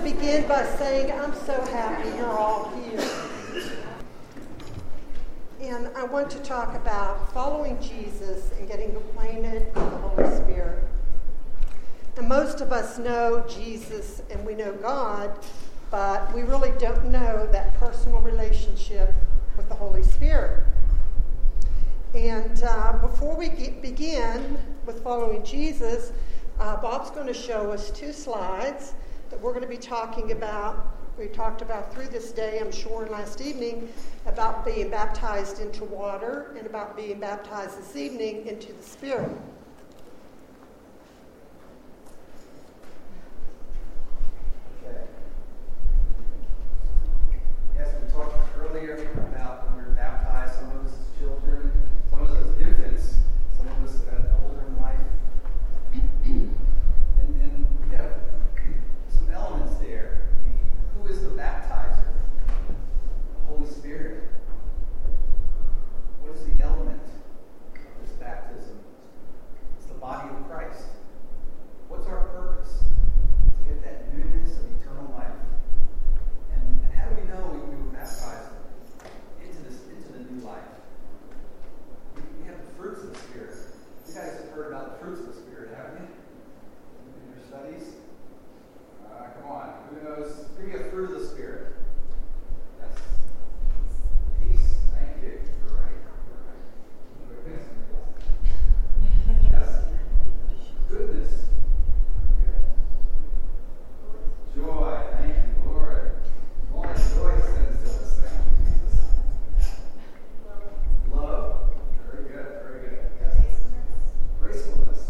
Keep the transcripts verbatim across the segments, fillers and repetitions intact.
begin by saying I'm so happy you're all here. And I want to talk about following Jesus and getting acquainted with the Holy Spirit. And most of us know Jesus and we know God, but we really don't know that personal relationship with the Holy Spirit. And uh, before we get, begin with following Jesus, uh, Bob's going to show us two slides that we're going to be talking about. We talked about through this day, I'm sure, and last evening, about being baptized into water and about being baptized this evening into the Spirit. Okay. Yes, we talked earlier about when we were baptized, some of us as children, some of us as infants, some of us uh, older in life. and, and we have some elements there. The, who is the baptizer? The Holy Spirit. What is the element of this baptism? It's the body of Christ. What's our purpose? To get that newness of eternal life. And, and how do we know we, we were baptized into this into the new life? We, we have the fruits of the Spirit. You guys have heard about the fruits of the Spirit, haven't you? In your studies? Uh, come on. Who knows? Give me a fruit of the Spirit. Yes. Peace. Thank you. You're right. You're right. Yes. Goodness. Joy. Thank you, Lord. Only joy sends to us. Thank you, Jesus. Love. Very good. Very good. Yes. Gracefulness.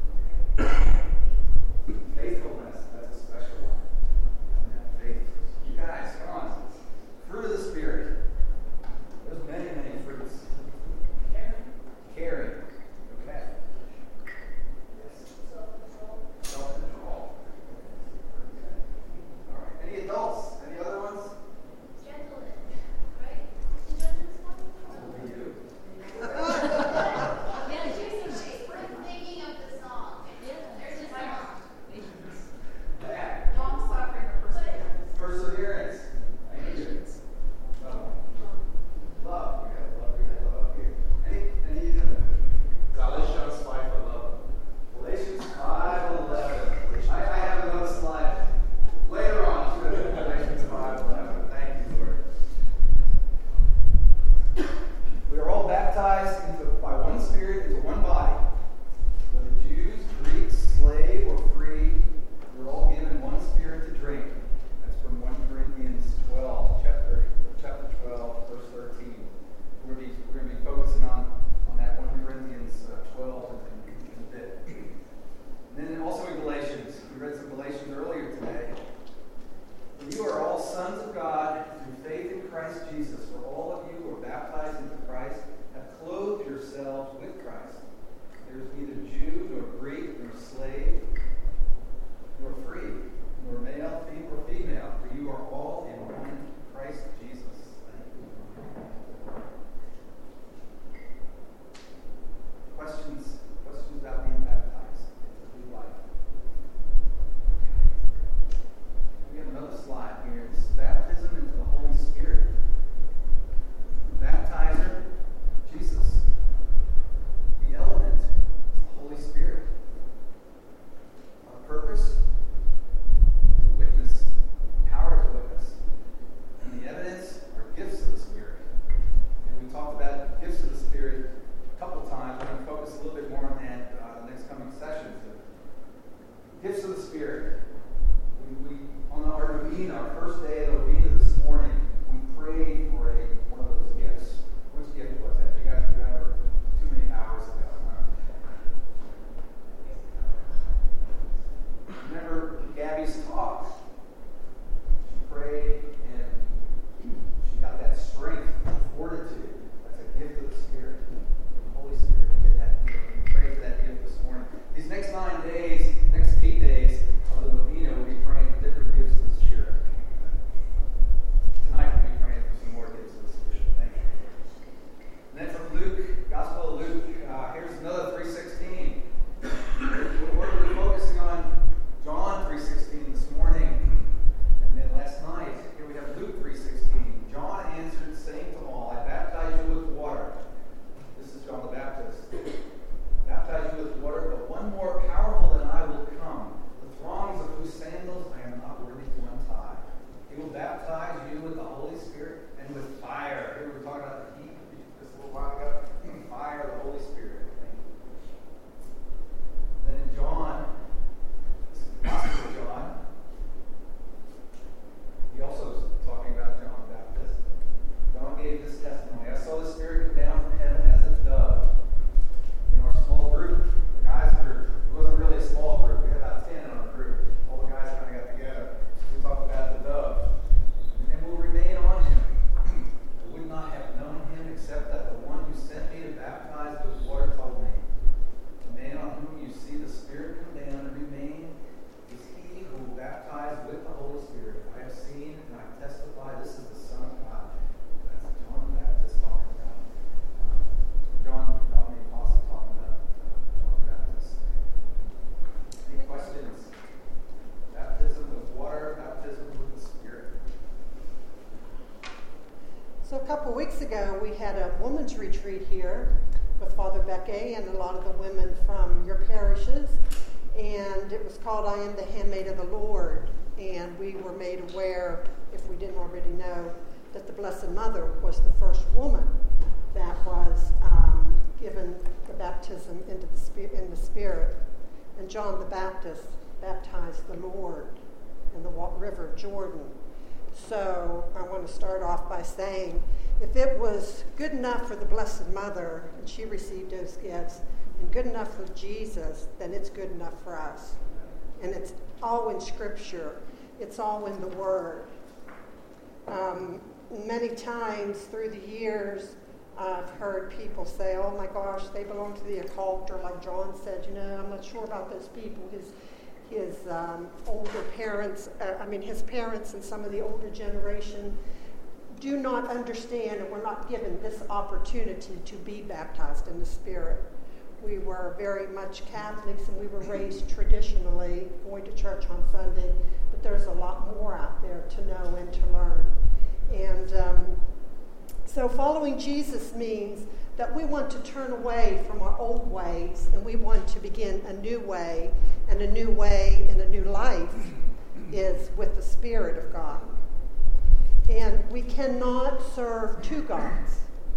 Faithfulness. That's a special one. Faith. You guys, come on. Fruit of the Spirit. There's many, many fruits. Caring. Okay. Yes. Self-control. All right. Any adults? Any other ones? Gentleness, right? Is gentleness one? Only you. Yeah, Jesus. We're thinking of the song. Yeah. There's a song. That. Long suffering or perseverance. Perseverance. Thank you. Love. Love. We have love. We have love up here. Any? Any? Galatians five eleven. Galatians five eleven. I, I have another slide later on. Galatians five eleven. Thank you, Lord. We are all baptized into, by one Spirit into one body. Whether Jews, Greeks, slave, or free, we're all given one Spirit to drink. That's from First Corinthians twelve, chapter chapter twelve, verse thirteen. We're going to be, we're going to be focusing on, on that First Corinthians uh, twelve in, in, in a bit. And then also in Galatians, we read some Galatians earlier today. For you are all sons of God through faith in Christ Jesus. For all of you who are baptized into Christ have clothed yourselves with Christ. There is neither Jew nor Greek nor slave nor free nor male nor female, for you are all in one Christ Jesus. Thank you. Questions? Questions about being baptized into new life? We have another slide here. This is baptism into the Holy Spirit. Baptizer, Jesus. The element is the Holy Spirit. Our purpose? To witness, power to witness. And the evidence are gifts of the Spirit. And we talked about gifts of the Spirit a couple times. We're going to focus a little bit more on that uh, in the next coming sessions. Gifts of the Spirit. We, we on our novena, our first day of the novena this morning, we prayed for a one of those gifts. Which gift was that? You guys remember? Too many hours ago. Remember Gabby's talk? She prayed and she got that strength, fortitude. That's a gift of the Spirit. The Holy Spirit. Get that gift. We prayed for that gift this morning. These next nine days, next eight days of the novena, we'll be praying for different gifts of the Spirit. a couple weeks ago, we had a women's retreat here with Father Becky and a lot of the women from your parishes. And it was called I Am the Handmaid of the Lord. And we were made aware, if we didn't already know, that the Blessed Mother was the first woman that was um, given the baptism into the spi- in the Spirit. And John the Baptist baptized the Lord in the river Jordan. So I want to start off by saying, if it was good enough for the Blessed Mother, and she received those gifts, and good enough for Jesus, then it's good enough for us. And it's all in Scripture. It's all in the Word. Um, many times through the years, I've heard people say, oh my gosh, they belong to the occult, or like John said, you know, I'm not sure about those people. His his um, older parents, uh, I mean his parents and some of the older generation do not understand, and we're not given this opportunity to be baptized in the Spirit. We were very much Catholics, and we were raised traditionally, going to church on Sunday, but there's a lot more out there to know and to learn. And um, so following Jesus means that we want to turn away from our old ways, and we want to begin a new way, and a new way and a new life is with the Spirit of God. And we cannot serve two gods.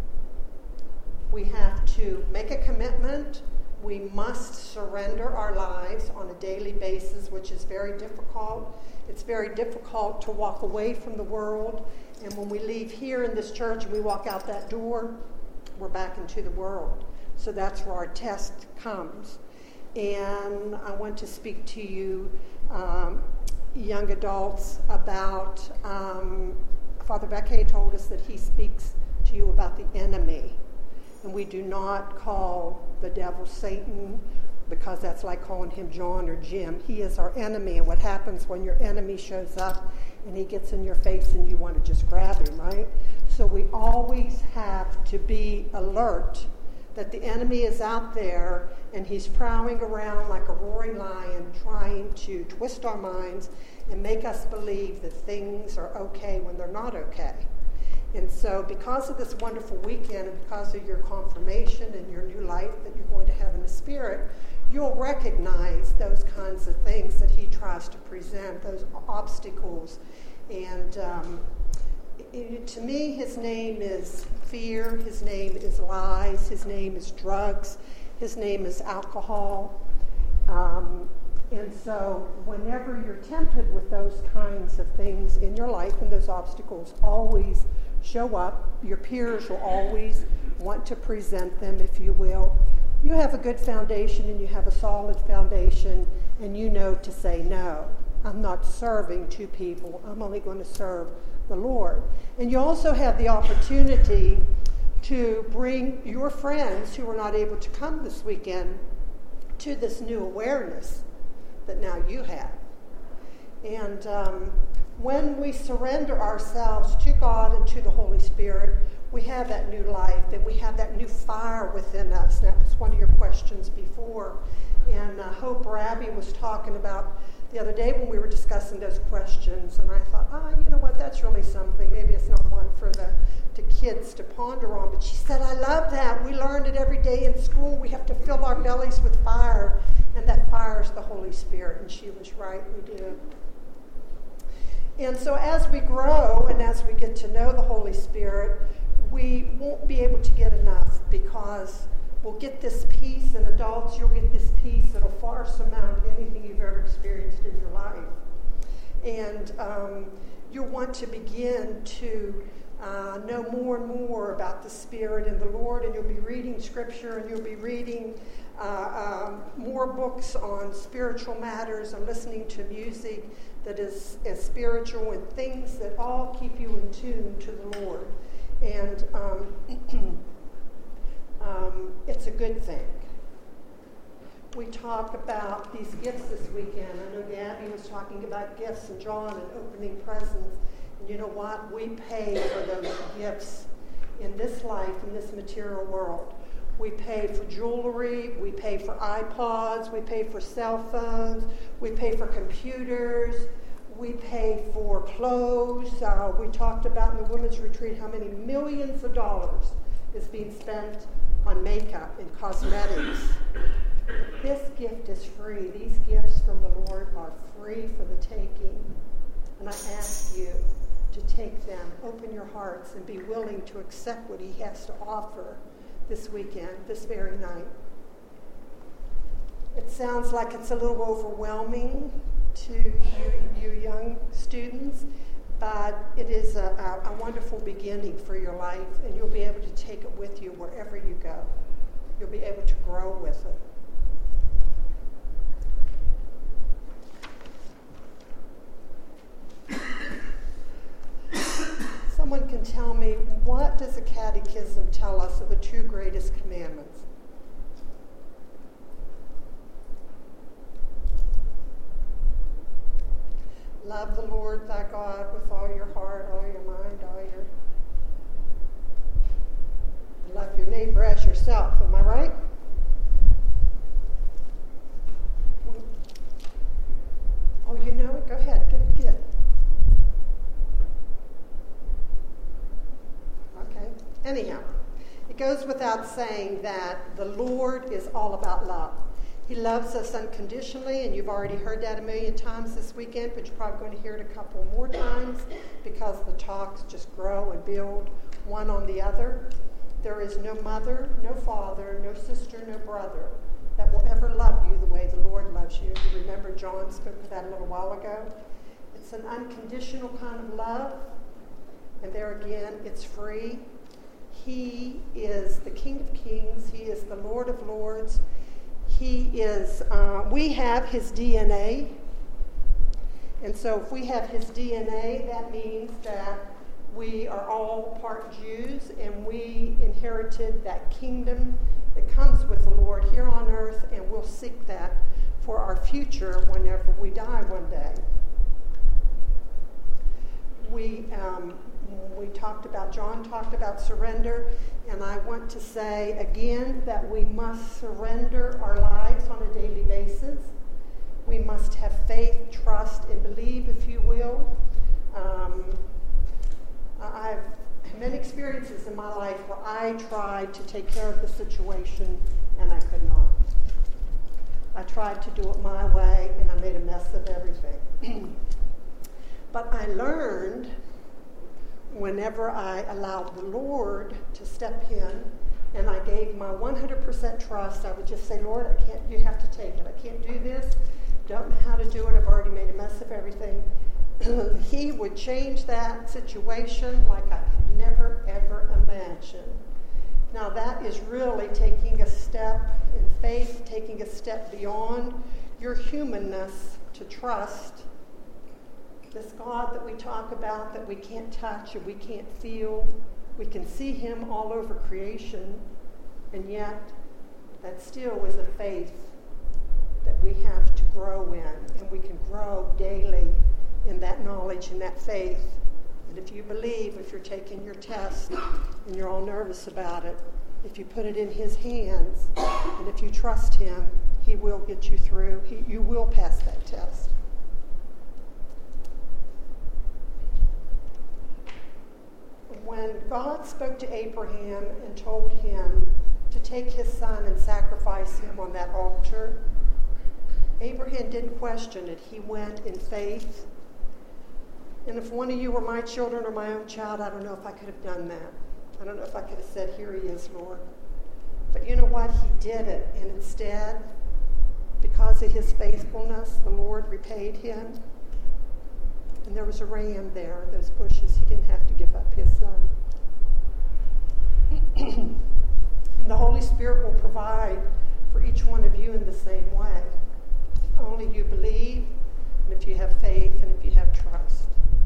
We have to make a commitment. We must surrender our lives on a daily basis, which is very difficult. It's very difficult to walk away from the world. And when we leave here in this church and we walk out that door, we're back into the world. So that's where our test comes. And I want to speak to you, um, young adults, about, um, Father Becky told us that he speaks to you about the enemy. And we do not call the devil Satan, because that's like calling him John or Jim. He is our enemy. And what happens when your enemy shows up and he gets in your face and you want to just grab him, right? So we always have to be alert that the enemy is out there and he's prowling around like a roaring lion, trying to twist our minds and make us believe that things are okay when they're not okay. And so because of this wonderful weekend, and because of your confirmation and your new life that you're going to have in the Spirit, you'll recognize those kinds of things that he tries to present, those obstacles. And um, it, to me, his name is fear, his name is lies, his name is drugs, his name is alcohol. Um, and so whenever you're tempted with those kinds of things in your life, and those obstacles always show up, your peers will always want to present them, if you will. You have a good foundation and you have a solid foundation, and you know to say no. I'm not serving two people. I'm only going to serve the Lord. And you also have the opportunity to bring your friends who are not able to come this weekend to this new awareness that now you have. And um, when we surrender ourselves to God and to the Holy Spirit, we have that new life, and we have that new fire within us. That was one of your questions before. And uh, Hope Rabbi was talking about the other day when we were discussing those questions, and I thought, ah, oh, you know what, that's really something. Maybe it's not one for the, the kids to ponder on, but she said, I love that. We learned it every day in school. We have to fill our bellies with fire, and that fire is the Holy Spirit, and she was right, we do. And so as we grow and as we get to know the Holy Spirit, we won't be able to get enough, because we'll get this peace, and adults, you'll get this peace that'll far surmount anything you've ever experienced in your life. And um, you'll want to begin to uh, know more and more about the Spirit and the Lord, and you'll be reading Scripture, and you'll be reading uh, um, more books on spiritual matters, and listening to music that is, is spiritual, and things that all keep you in tune to the Lord. And um, um, it's a good thing. We talk about these gifts this weekend. I know Gabby was talking about gifts, and John, and opening presents. And you know what? We pay for those gifts in this life, in this material world. We pay for jewelry, we pay for iPods, we pay for cell phones, we pay for computers, We pay for clothes. Uh, we talked about in the women's retreat how many millions of dollars is being spent on makeup and cosmetics. This gift is free. These gifts from the Lord are free for the taking. And I ask you to take them, open your hearts, and be willing to accept what he has to offer this weekend, this very night. It sounds like it's a little overwhelming to you, you young students, but it is a, a, a wonderful beginning for your life, and you'll be able to take it with you wherever you go. You'll be able to grow with it. Someone can tell me, what does the Catechism tell us of the two greatest commandments? Love the Lord thy God with all your heart, all your mind, all your... And love your neighbor as yourself. Am I right? Oh, you know it? Go ahead. Get it. Get it. Okay. Anyhow, it goes without saying that the Lord is all about love. He loves us unconditionally, and you've already heard that a million times this weekend, but you're probably going to hear it a couple more times because the talks just grow and build one on the other. There is no mother, no father, no sister, no brother that will ever love you the way the Lord loves you. You remember John spoke of that a little while ago. It's an unconditional kind of love, and there again, it's free. He is the King of Kings. He is the Lord of Lords. He is, uh, we have his D N A. And so if we have his D N A, that means that we are all part Jews, and we inherited that kingdom that comes with the Lord here on earth, and we'll seek that for our future whenever we die one day. We, um, we talked about, John talked about surrender, and I want to say again that we must surrender our lives on a daily basis. We must have faith, trust, and believe, if you will. Um, I've had many experiences in my life where I tried to take care of the situation, and I could not. I tried to do it my way, and I made a mess of everything. But I learned whenever I allowed the Lord to step in and I gave my one hundred percent trust, I would just say, Lord, I can't, you have to take it. I can't do this. Don't know how to do it. I've already made a mess of everything. He would change that situation like I could never, ever imagine. Now that is really taking a step in faith, taking a step beyond your humanness to trust this God that we talk about, that we can't touch and we can't feel. We can see him all over creation, and yet that still is a faith that we have to grow in, and we can grow daily in that knowledge and that faith. And if you believe, if you're taking your test and you're all nervous about it, if you put it in his hands and if you trust him, he will get you through. He, you will pass that test. When God spoke to Abraham and told him to take his son and sacrifice him on that altar, Abraham didn't question it. He went in faith. And if one of you were my children or my own child, I don't know if I could have done that. I don't know if I could have said, here he is, Lord. But you know what? He did it. And instead, because of his faithfulness, the Lord repaid him. And there was a ram there in those bushes. He didn't have to give up his son. And the Holy Spirit will provide for each one of you in the same way. If only you believe, and if you have faith, and if you have trust.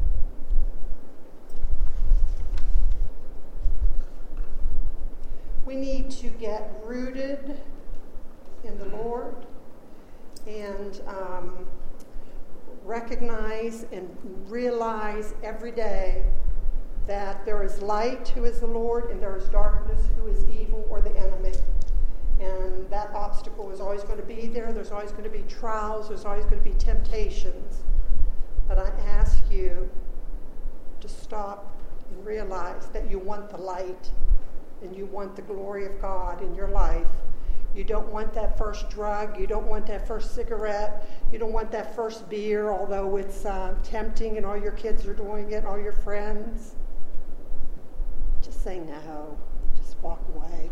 We need to get rooted in the Lord and um, recognize and realize every day that there is light, who is the Lord, and there is darkness, who is evil or the enemy. And that obstacle is always going to be there. There's always going to be trials. There's always going to be temptations. But I ask you to stop and realize that you want the light and you want the glory of God in your life. You don't want that first drug. You don't want that first cigarette. You don't want that first beer, although it's uh, tempting and all your kids are doing it and all your friends. Just say no. Just walk away.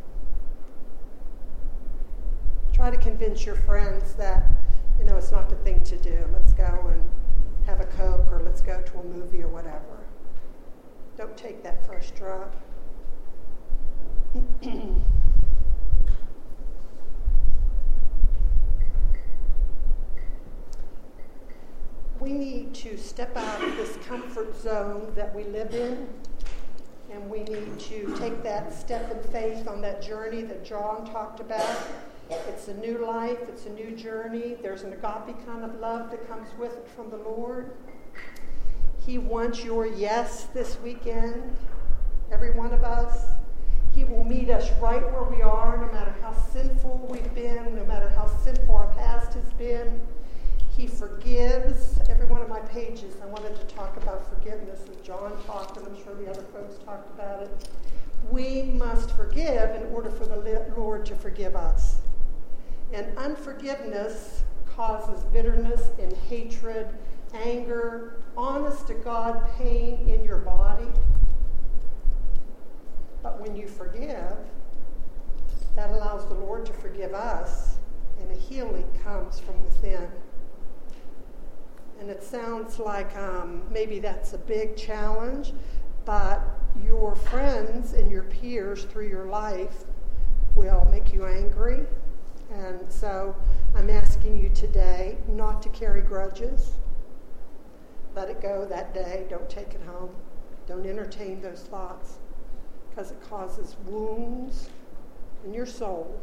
Try to convince your friends that, you know, it's not the thing to do. Let's go and have a Coke, or let's go to a movie or whatever. Don't take that first drug. We need to step out of this comfort zone that we live in, and we need to take that step in faith on that journey that John talked about. It's a new life. It's a new journey. There's an agape kind of love that comes with it from the Lord. He wants your yes this weekend, every one of us. He will meet us right where we are, no matter how sinful we've been, no matter how sinful our past has been. He forgives. Every one of my pages, I wanted to talk about forgiveness, as John talked, and I'm sure the other folks talked about it. We must forgive in order for the Lord to forgive us. And unforgiveness causes bitterness and hatred, anger, honest to God pain in your body. But when you forgive, that allows the Lord to forgive us, and a healing comes from within. And it sounds like um, maybe that's a big challenge, but your friends and your peers through your life will make you angry. And so I'm asking you today not to carry grudges. Let it go that day. Don't take it home. Don't entertain those thoughts, because it causes wounds in your soul.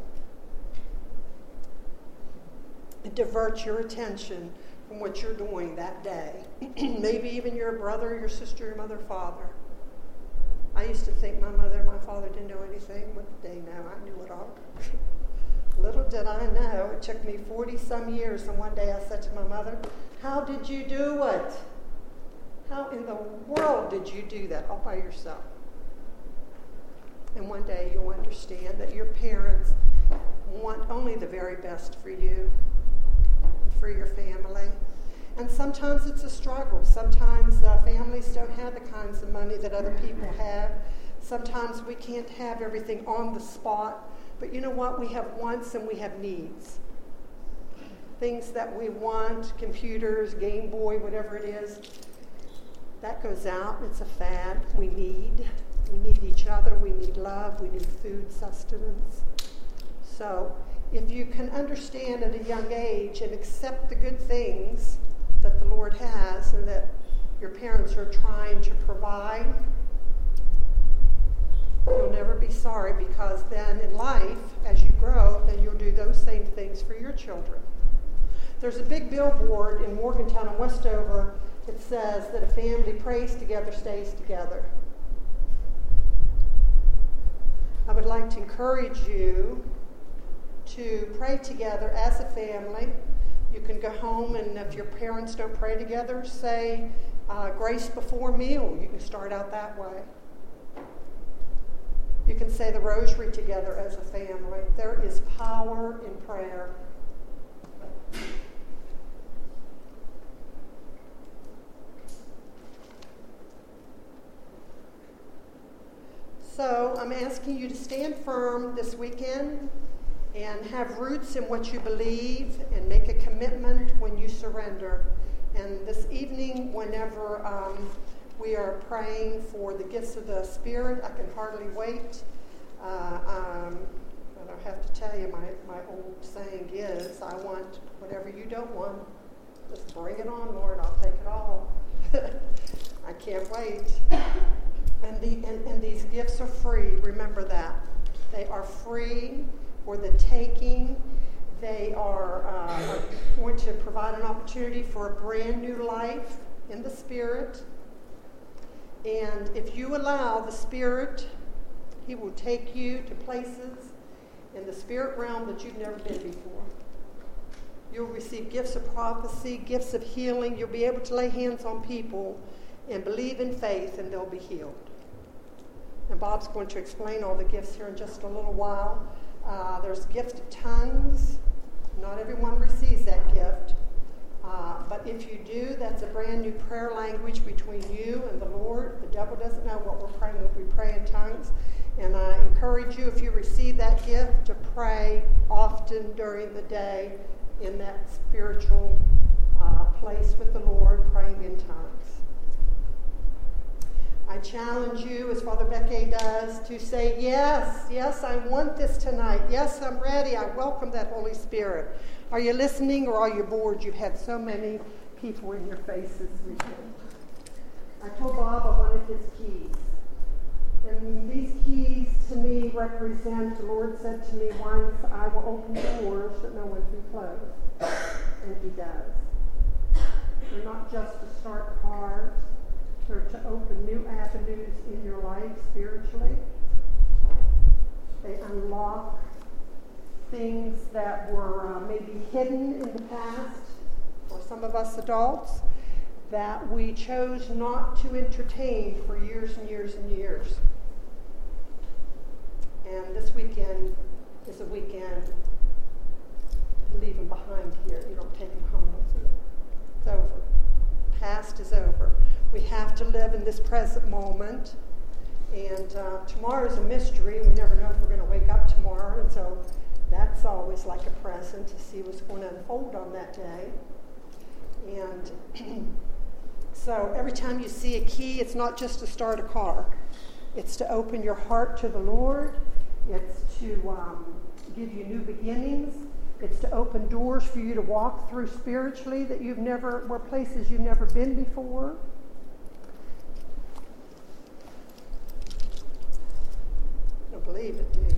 It diverts your attention from what you're doing that day. Maybe even your brother, your sister, your mother, father. I used to think my mother and my father didn't know anything. What did they know? I knew it all. Little did I know, it took me forty-some years, and one day I said to my mother, "How did you do it? How in the world did you do that all by yourself?" And one day you'll understand that your parents want only the very best for you, for your family. And sometimes it's a struggle. Sometimes uh, families don't have the kinds of money that other people have. Sometimes we can't have everything on the spot. But you know what? We have wants and we have needs. Things that we want, computers, Game Boy, whatever it is, that goes out. It's a fad. We need. We need each other. We need love. We need food sustenance. So if you can understand at a young age and accept the good things that the Lord has and that your parents are trying to provide, you'll never be sorry, because then in life, as you grow, then you'll do those same things for your children. There's a big billboard in Morgantown and Westover that says that a family prays together, stays together. I would like to encourage you to pray together as a family. You can go home, and if your parents don't pray together, say uh, grace before meal. You can start out that way. You can say the rosary together as a family. There is power in prayer. So I'm asking you to stand firm this weekend and have roots in what you believe, and make a commitment when you surrender. And this evening, whenever um, we are praying for the gifts of the Spirit, I can hardly wait. Uh, um, but I have to tell you, my, my old saying is, I want whatever you don't want. Just bring it on, Lord. I'll take it all. I can't wait. And, the, and, and these gifts are free. Remember that. They are free for the taking. They are uh, going to provide an opportunity for a brand new life in the Spirit. And if you allow the Spirit, He will take you to places in the spirit realm that you've never been before. You'll receive gifts of prophecy, gifts of healing. You'll be able to lay hands on people and believe in faith, and they'll be healed. And Bob's going to explain all the gifts here in just a little while. Uh, there's a gift of tongues. Not everyone receives that gift. Uh, but if you do, that's a brand new prayer language between you and the Lord. The devil doesn't know what we're praying when we pray in tongues. And I encourage you, if you receive that gift, to pray often during the day in that spiritual uh, place with the Lord, praying in tongues. I challenge you, as Father Becque does, to say, yes, yes, I want this tonight. Yes, I'm ready. I welcome that Holy Spirit. Are you listening, or are you bored? You've had so many people in your faces recently. I told Bob I wanted his keys. And these keys to me represent, the Lord said to me once, I will open doors that no one can close. And he does. They're not just to start cars. They're to open new avenues in your life spiritually. They unlock things that were uh, maybe hidden in the past, for some of us adults, that we chose not to entertain for years and years and years. And this weekend is a weekend to leave them behind here. You don't take them home with you. It's over. Past is over. We have to live in this present moment. And uh, tomorrow is a mystery. We never know if we're going to wake up tomorrow. And so that's always like a present to see what's going to unfold on that day. And so every time you see a key, it's not just to start a car. It's to open your heart to the Lord. It's to um, give you new beginnings. It's to open doors for you to walk through spiritually that you've never, were places you've never been before. You don't believe it, do you?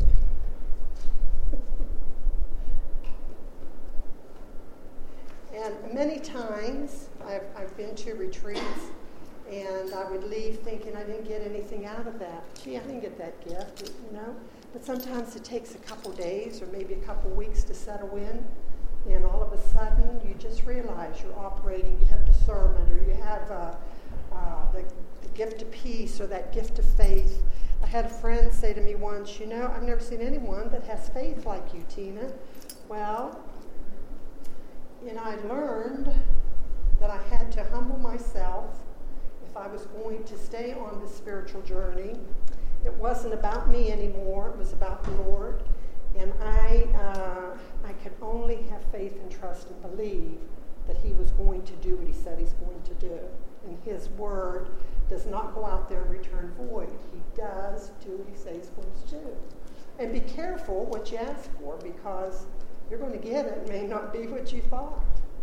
And many times I've, I've been to retreats, and I would leave thinking I didn't get anything out of that. Gee, I didn't get that gift, you know. But sometimes it takes a couple days or maybe a couple weeks to settle in, and all of a sudden you just realize you're operating, you have discernment, or you have uh, uh, the, the gift of peace or that gift of faith. I had a friend say to me once, you know, I've never seen anyone that has faith like you, Tina. Well, and I learned that I had to humble myself if I was going to stay on this spiritual journey. It wasn't about me anymore. It was about the Lord. And I, uh, I could only have faith and trust and believe that he was going to do what he said he's going to do. And his word does not go out there and return void. He does do what he says he's going to do. And be careful what you ask for, because you're going to get it. It may not be what you thought.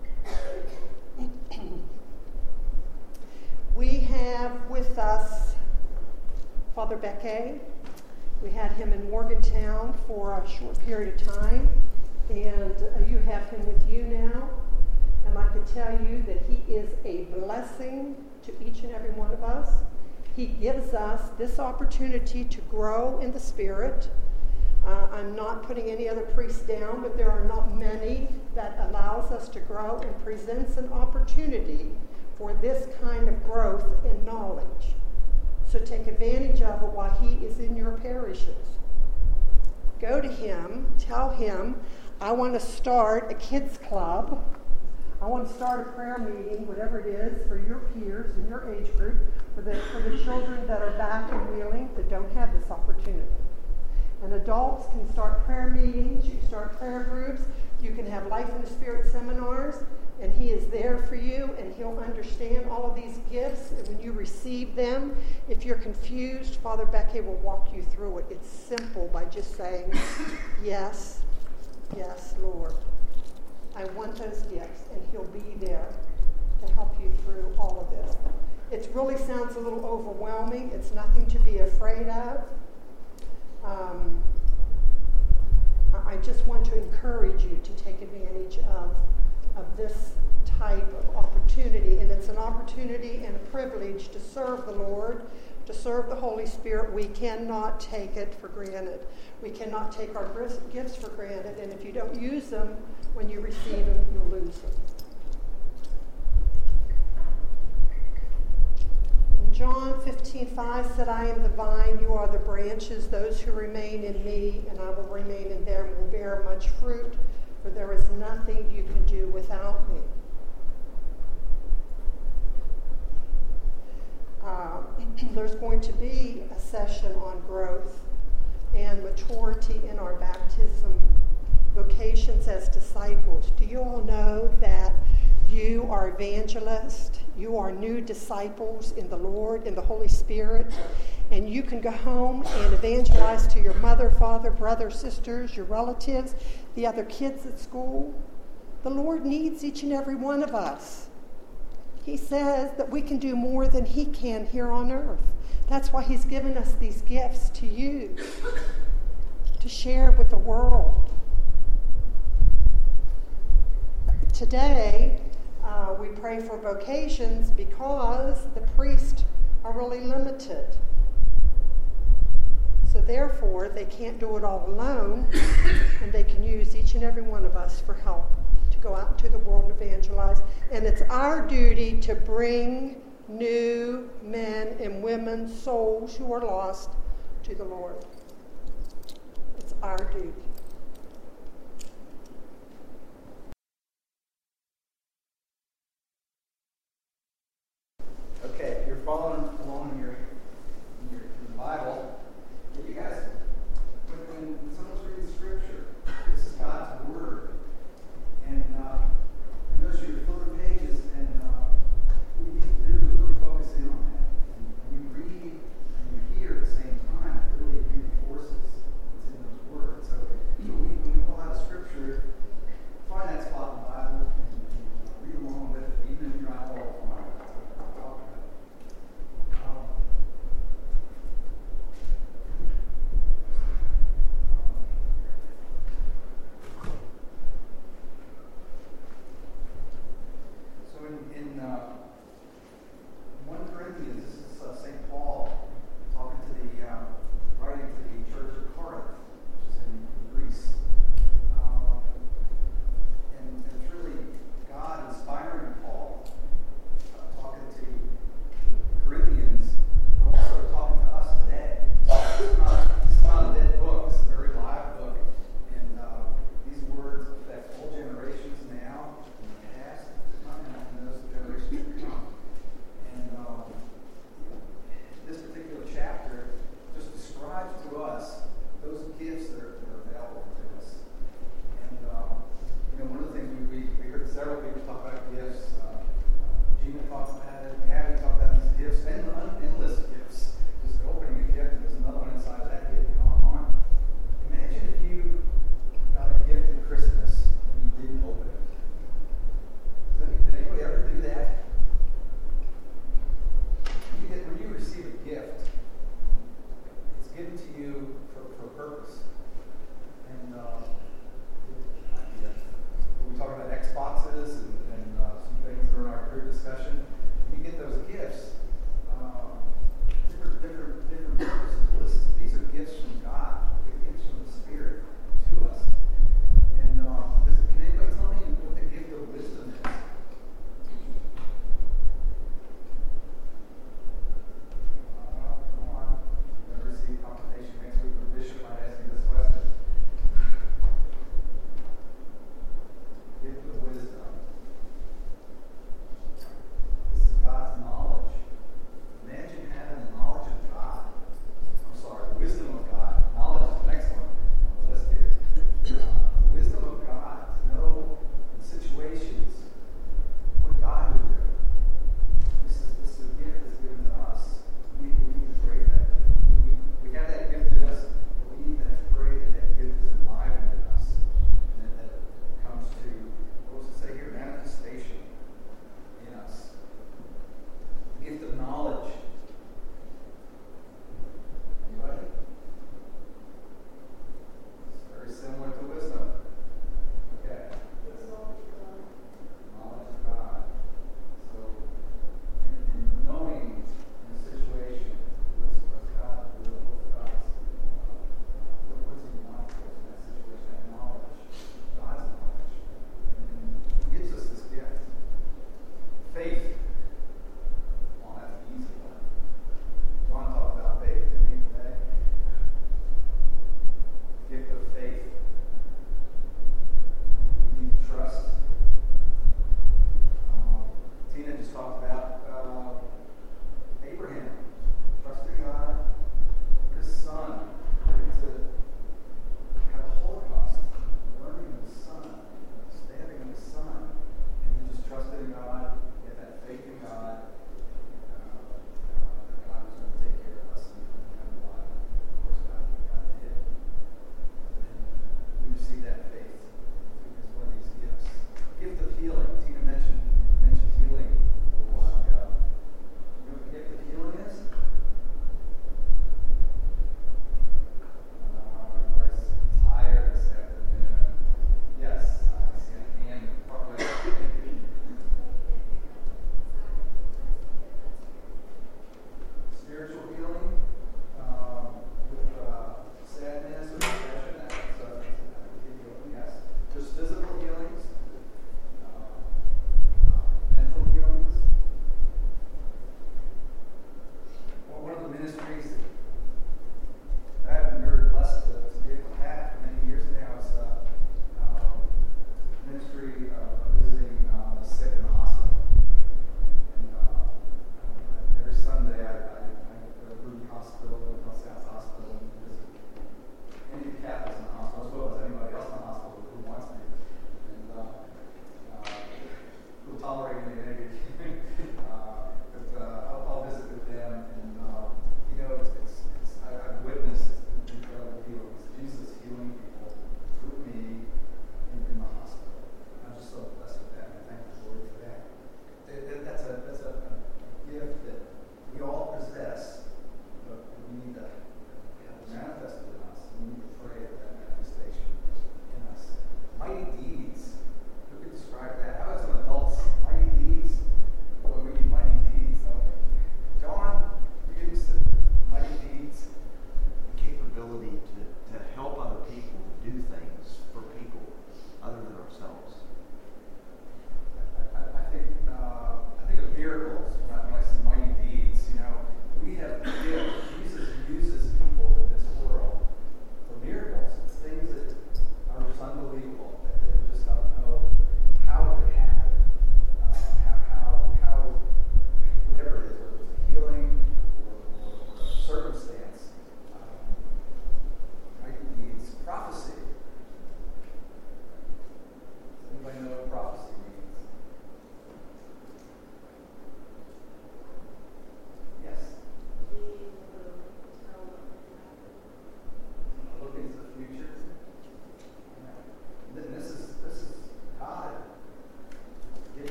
We have with us Father Becque. We had him in Morgantown for a short period of time, and uh, you have him with you now. And I can tell you that he is a blessing to each and every one of us. He gives us this opportunity to grow in the Spirit. Uh, I'm not putting any other priests down, but there are not many that allows us to grow and presents an opportunity for this kind of growth in knowledge. So take advantage of it while he is in your parishes. Go to him, tell him, I want to start a kids club. I want to start a prayer meeting, whatever it is, for your peers in your age group, for the, for the children that are back and wheeling that don't have this opportunity. And adults can start prayer meetings, you can start prayer groups, you can have Life in the Spirit seminars, and he is there for you, and he'll understand all of these gifts. And when you receive them, if you're confused, Father Becque will walk you through it. It's simple by just saying, yes, yes, Lord. I want those gifts, and he'll be there to help you through all of this. It really sounds a little overwhelming. It's nothing to be afraid of. Um, I just want to encourage you to take advantage of, of this type of opportunity. And it's an opportunity and a privilege to serve the Lord, to serve the Holy Spirit. We cannot take it for granted. We cannot take our gifts for granted. And if you don't use them When you receive them, you lose them. And John fifteen five said, I am the vine, you are the branches. Those who remain in me and I will remain in them will bear much fruit, for there is nothing you can do without me. Uh, there's going to be a session on growth and maturity in our baptism vocations as disciples. Do you all know that you are evangelists? You are new disciples in the Lord, in the Holy Spirit, and you can go home and evangelize to your mother, father, brother, sisters, your relatives, the other kids at school. The Lord needs each and every one of us. He says that we can do more than he can here on earth. That's why he's given us these gifts to use, to share with the world. Today, uh, we pray for vocations because the priests are really limited. So therefore, they can't do it all alone, and they can use each and every one of us for help to go out into the world and evangelize. And it's our duty to bring new men and women, souls who are lost, to the Lord. It's our duty. Okay, if you're following along in your, in your, in the Bible, you guys, when, when someone's reading Scripture, this is God's Word. And uh, I notice you're flipping pages, and uh, what you need to do is really focus in on that. And when you read and you hear at the same time, it really reinforces what's in those words. So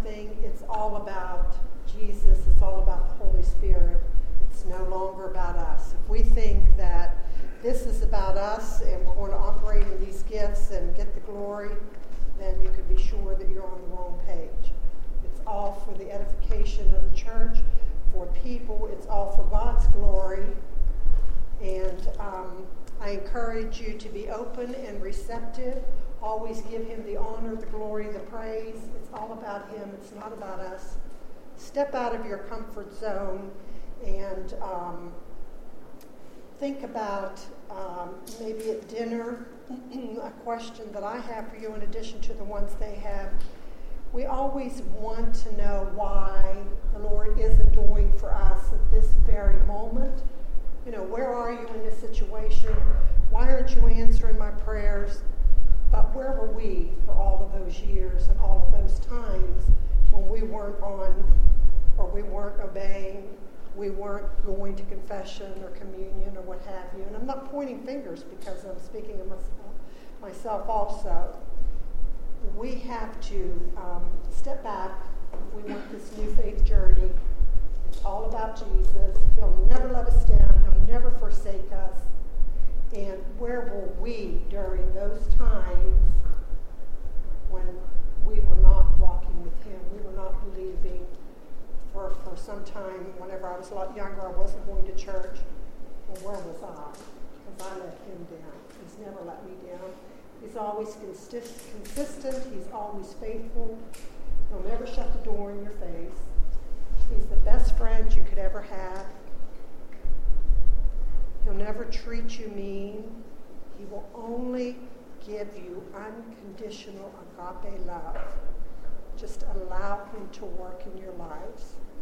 something, it's all about Jesus, it's all about the Holy Spirit. It's no longer about us. If we think that this is about us and we're going to operate in these gifts and get the glory, then you can be sure that you're on the wrong page. It's all for the edification of the church, for people. It's all for God's glory. And um, I encourage you to be open and receptive. Always give him the honor, the glory, the praise. It's all about him. It's not about us. Step out of your comfort zone and um, think about um, maybe at dinner a question that I have for you in addition to the ones they have. We always want to know why the Lord isn't doing for us at this very moment. You know, where are you in this situation? Why aren't you answering my prayers? But where were we for all of those years and all of those times when we weren't on or we weren't obeying, we weren't going to confession or communion or what have you? And I'm not pointing fingers because I'm speaking of myself, myself also. We have to um, step back if we want this new faith journey. It's all about Jesus. He'll never let us down. He'll never forsake us. And where were we during those times when we were not walking with him? We were not believing. For, for some time, whenever I was a lot younger, I wasn't going to church. Well, where was I? Because I let him down. He's never let me down. He's always consist- consistent. He's always faithful. He'll never shut the door in your face. He's the best friend you could ever have. He'll never treat you mean. He will only give you unconditional agape love. Just allow him to work in your lives.